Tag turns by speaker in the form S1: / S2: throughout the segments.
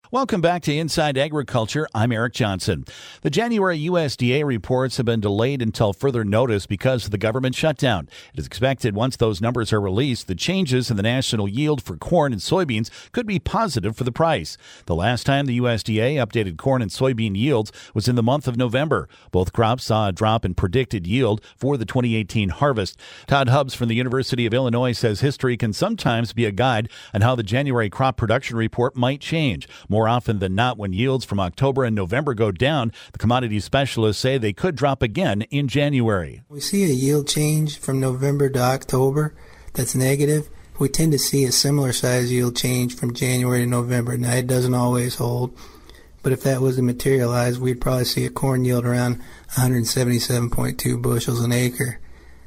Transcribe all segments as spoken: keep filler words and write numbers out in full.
S1: Welcome back to Inside Agriculture. I'm Eric Johnson. The January U S D A reports have been delayed until further notice because of the government shutdown. It is expected once those numbers are released, the changes in the national yield for corn and soybeans could be positive for the price. The last time the U S D A updated corn and soybean yields was in the month of November. Both crops saw a drop in predicted yield for the twenty eighteen harvest. Todd Hubbs from the University of Illinois says history can sometimes be a guide on how the January crop production report might change. More often than not, when yields from October and November go down, the commodity specialists say they could drop again in January.
S2: We see a yield change from November to October that's negative. We tend to see a similar size yield change from January to November. Now, it doesn't always hold, but if that was to materialize, we'd probably see a corn yield around one hundred seventy-seven point two bushels an acre.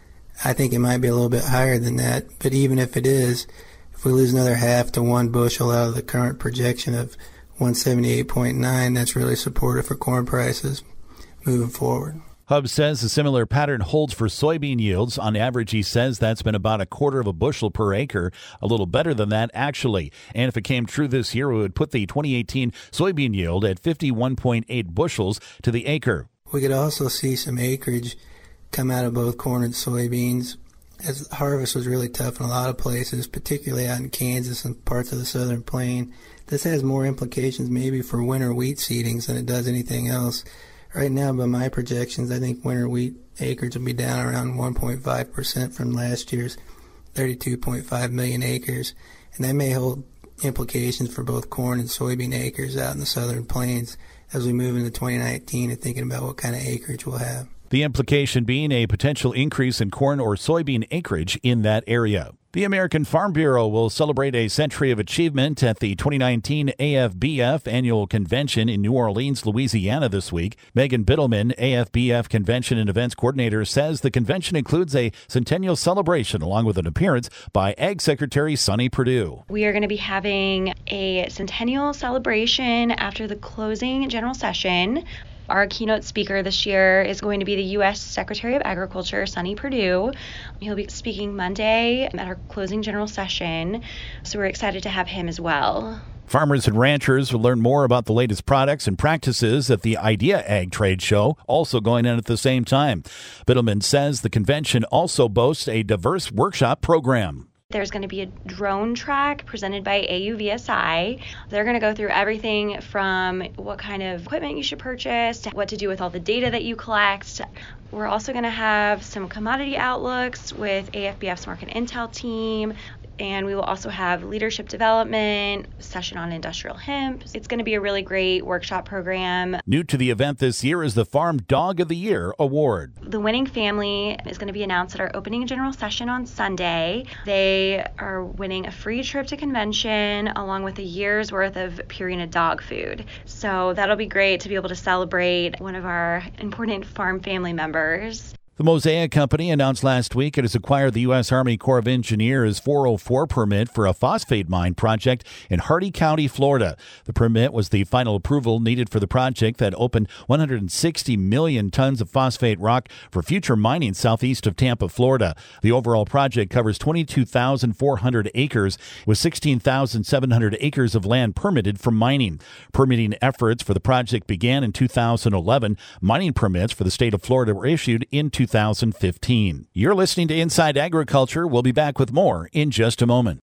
S2: I think it might be a little bit higher than that, but even if it is, if we lose another half to one bushel out of the current projection of one seventy-eight point nine, that's really supportive for corn prices moving forward.
S1: Hubbs says a similar pattern holds for soybean yields. On average, he says that's been about a quarter of a bushel per acre, a little better than that actually. And if it came true this year, it would put the twenty eighteen soybean yield at fifty-one point eight bushels to the acre.
S2: We could also see some acreage come out of both corn and soybeans, as the harvest was really tough in a lot of places, particularly out in Kansas and parts of the southern plain. This has more implications maybe for winter wheat seedings than it does anything else. Right now, by my projections, I think winter wheat acres will be down around one point five percent from last year's thirty-two point five million acres, and that may hold implications for both corn and soybean acres out in the southern plains as we move into twenty nineteen and thinking about what kind of acreage we'll have.
S1: The implication being a potential increase in corn or soybean acreage in that area. The American Farm Bureau will celebrate a century of achievement at the twenty nineteen A F B F annual convention in New Orleans, Louisiana this week. Megan Bittleman, A F B F Convention and Events Coordinator, says the convention includes a centennial celebration along with an appearance by Ag Secretary Sonny Perdue.
S3: We are going to be having a centennial celebration after the closing general session. Our keynote speaker this year is going to be the U S Secretary of Agriculture, Sonny Perdue. He'll be speaking Monday at our closing general session, so we're excited to have him as well.
S1: Farmers and ranchers will learn more about the latest products and practices at the Idea Ag Trade Show, also going on at the same time. Bittleman says the convention also boasts a diverse workshop program.
S3: There's going to be a drone track presented by A U V S I. They're going to go through everything from what kind of equipment you should purchase, to what to do with all the data that you collect. We're also going to have some commodity outlooks with A F B F's Market Intel team. And we will also have leadership development, session on industrial hemp. It's going to be a really great workshop program.
S1: New to the event this year is the Farm Dog of the Year award.
S3: The winning family is going to be announced at our opening general session on Sunday. They are winning a free trip to convention along with a year's worth of Purina dog food. So that'll be great to be able to celebrate one of our important farm family members.
S1: The Mosaic Company announced last week it has acquired the U S Army Corps of Engineers four oh four permit for a phosphate mine project in Hardee County, Florida. The permit was the final approval needed for the project that opened one hundred sixty million tons of phosphate rock for future mining southeast of Tampa, Florida. The overall project covers twenty-two thousand four hundred acres with sixteen thousand seven hundred acres of land permitted for mining. Permitting efforts for the project began in two thousand eleven. Mining permits for the state of Florida were issued in two thousand fifteen. You're listening to Inside Agriculture. We'll be back with more in just a moment.